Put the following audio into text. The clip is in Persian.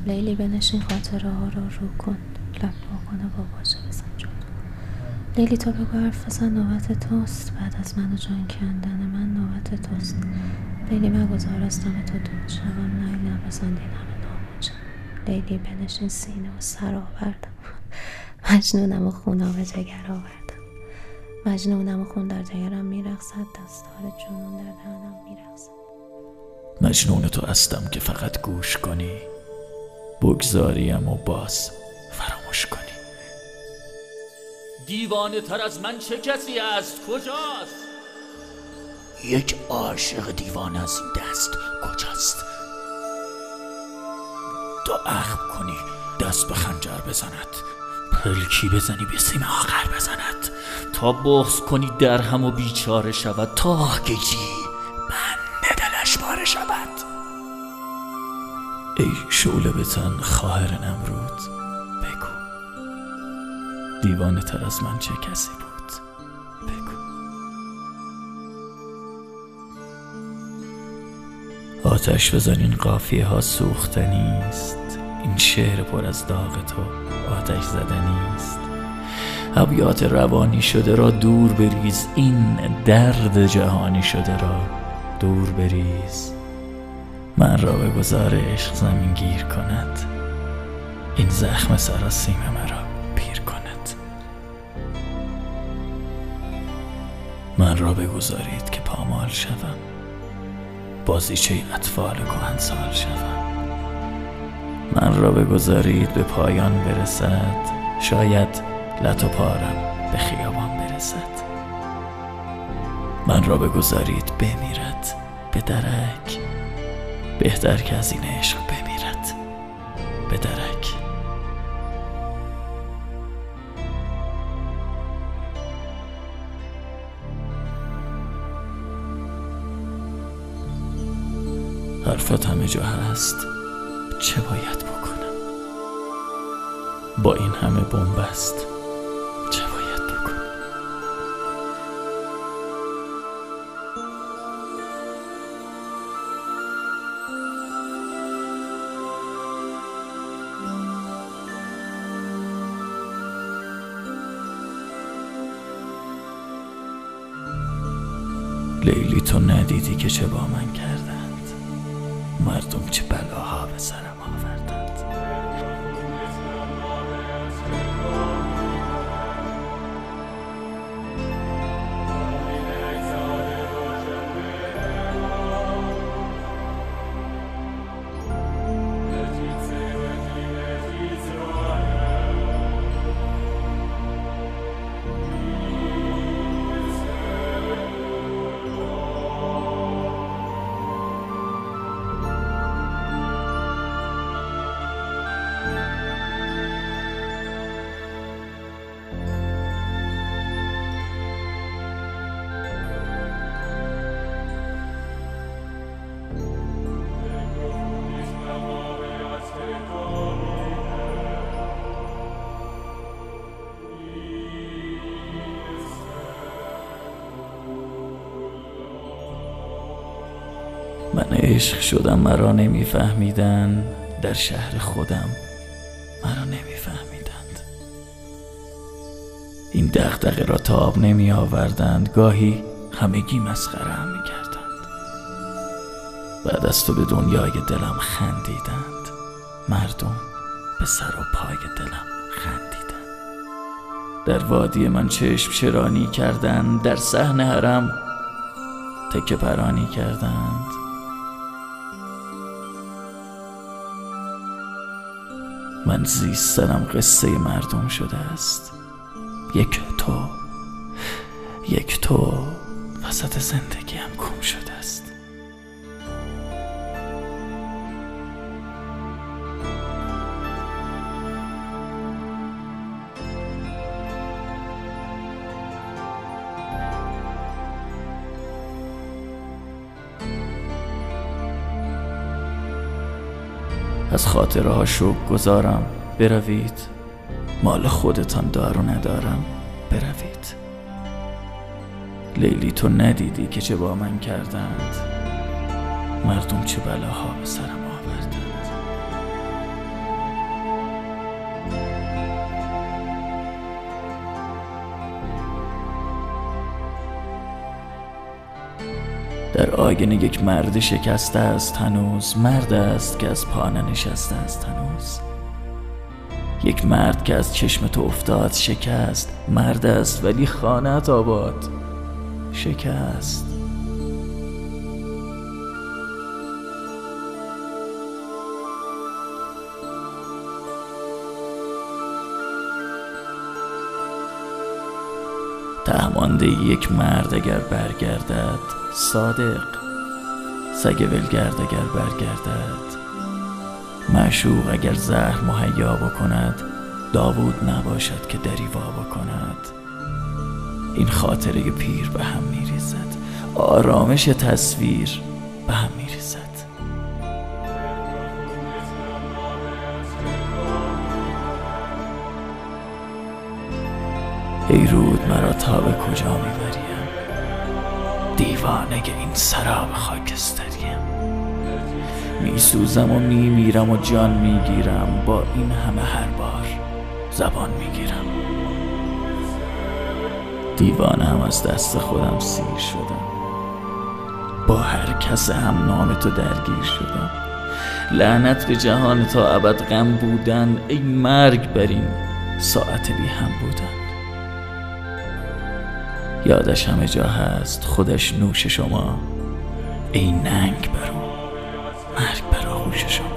لیلی بنشین خاطره ها رو کن، لب وا کنه با باشه بزن جلو. لیلی تو بگو حرف بزن، نوبت توست. بعد از من و جان کندن من نوبت توست. لیلی مگذار از دم تو دود شوم، ننگ نپسندین همه ناموجم. لیلی بنشین سینه و سر آوردم، مجنونم و خونا به جگر آوردم. مجنونم و خون در جگرم میرقصد، دستار جنون در دهنم میرقصد. مجنون تو هستم که فقط گوش کنی، بگذاریم و باز فراموش کنی. دیوانه تر از من چه کسی است؟ کجاست؟ یک عاشق دیوانه از این دست کجاست؟ تا اخم کنی دست به خنجر بزند، پلکی بزنی به سیم آخر بزند، تا بغض کنی در هم و بیچاره شود، تا گیجی بند دلش پاره شود. ای شعله به تن خواهر نمرود، بگو دیوانه تر از من چه کسی بود؟ بگو. آتش بزن، این قافیه ها سوختنیست، این شعر پر از داغ تو آتش زدنیست. ابیات روانی شده را دور بریز، این درد جهانی شده را دور بریز. من را به گذار عشق زمین گیر کند، این زخم سراسیم مرا پیر کند. من را بگذارید که پامال شوم، بازیچه اطفال کهنسال شوم. من را بگذارید به پایان برسد، شاید لط و پارم به خیابان برسد. من را بگذارید بمیرد به درک، بهتر که از این عشق بمیرد به درک. حرفت همه جا هست، چه باید بکنم؟ با این همه بنبست چه باید بکنم؟ لیلی تو ندیدی که چه با من کردند، مردم چه بلاها به سرم آوردند. من عشق شدم مرا نمیفهمیدن، در شهر خودم مرا نمیفهمیدند. این دغدغه را تاب نمی آوردند، گاهی همگی مسخره هم می کردند. بعد از تو به دنیای دلم خندیدند، مردم به سر و پای دلم خندیدند. در وادی من چشم چرانی کردند، در صحن حرم تکه پرانی کردند. من زیستنم قصه مردم شده است، یک تو وسط زندگیم گم شده است. از خاطره ها شوق گذارم، بروید، مال خودتان دار و ندارم، بروید. لیلی تو ندیدی که چه با من کردند، مردم چه بلاها به سرم آوردند. در آینه یک مرد شکسته است هنوز، مرد است که از پا ننشسته است هنوز. یک مرد که از چشم تو افتاد شکست، مرد است ولی خانه‌ات آباد شکست. تهمانده یک مرد اگر برگردد صادق، سگ ولگرد اگر برگردد معشوق، اگر زهر مهیا بکند داوود نباشد که دری وا بکند. این خاطره پیر به هم میریزد، آرامش تصویر به هم میریزد. ای رود مرا تا به کجا میبریم، دیوانه این سراب خاکستریم. میسوزم و میمیرم و جان میگیرم، با این همه هر بار زبان میگیرم. دیوانه هم از دست خودم سیر شدم، با هر کس هم نام تو درگیر شدم. لعنت به جهان تا ابد غم بودن، ای مرگ بر این ساعت بی هم بودن. یادش همه جا هست خودش نوش شما، ای ننگ برو مرگ بر آغوش شما.